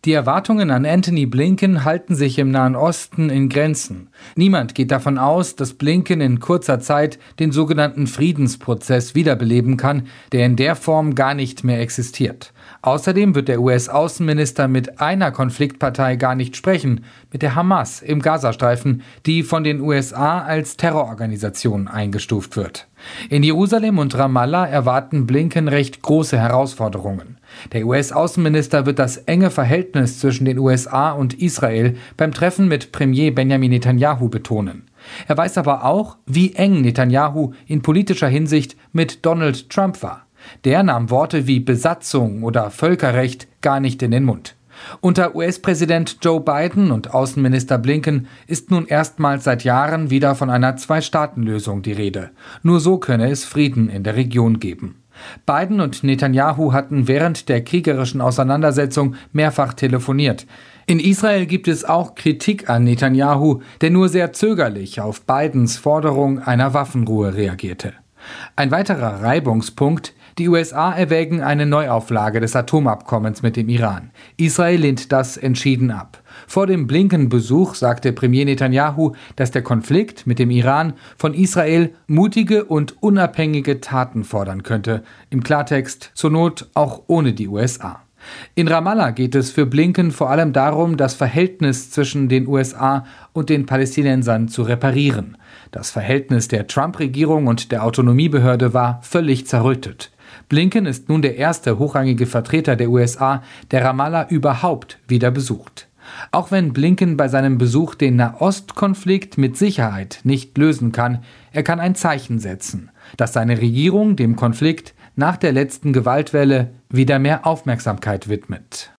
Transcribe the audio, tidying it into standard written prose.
Die Erwartungen an Antony Blinken halten sich im Nahen Osten in Grenzen. Niemand geht davon aus, dass Blinken in kurzer Zeit den sogenannten Friedensprozess wiederbeleben kann, der in der Form gar nicht mehr existiert. Außerdem wird der US-Außenminister mit einer Konfliktpartei gar nicht sprechen, mit der Hamas im Gazastreifen, die von den USA als Terrororganisation eingestuft wird. In Jerusalem und Ramallah erwarten Blinken recht große Herausforderungen. Der US-Außenminister wird das enge Verhältnis zwischen den USA und Israel beim Treffen mit Premier Benjamin Netanyahu betonen. Er weiß aber auch, wie eng Netanyahu in politischer Hinsicht mit Donald Trump war. Der nahm Worte wie Besatzung oder Völkerrecht gar nicht in den Mund. Unter US-Präsident Joe Biden und Außenminister Blinken ist nun erstmals seit Jahren wieder von einer Zwei-Staaten-Lösung die Rede. Nur so könne es Frieden in der Region geben. Biden und Netanyahu hatten während der kriegerischen Auseinandersetzung mehrfach telefoniert. In Israel gibt es auch Kritik an Netanyahu, der nur sehr zögerlich auf Bidens Forderung einer Waffenruhe reagierte. Ein weiterer Reibungspunkt: Die USA erwägen eine Neuauflage des Atomabkommens mit dem Iran. Israel lehnt das entschieden ab. Vor dem Blinken-Besuch sagte Premier Netanyahu, dass der Konflikt mit dem Iran von Israel mutige und unabhängige Taten fordern könnte. Im Klartext: zur Not auch ohne die USA. In Ramallah geht es für Blinken vor allem darum, das Verhältnis zwischen den USA und den Palästinensern zu reparieren. Das Verhältnis der Trump-Regierung und der Autonomiebehörde war völlig zerrüttet. Blinken ist nun der erste hochrangige Vertreter der USA, der Ramallah überhaupt wieder besucht. Auch wenn Blinken bei seinem Besuch den Nahostkonflikt mit Sicherheit nicht lösen kann, er kann ein Zeichen setzen, dass seine Regierung dem Konflikt nach der letzten Gewaltwelle wieder mehr Aufmerksamkeit widmet.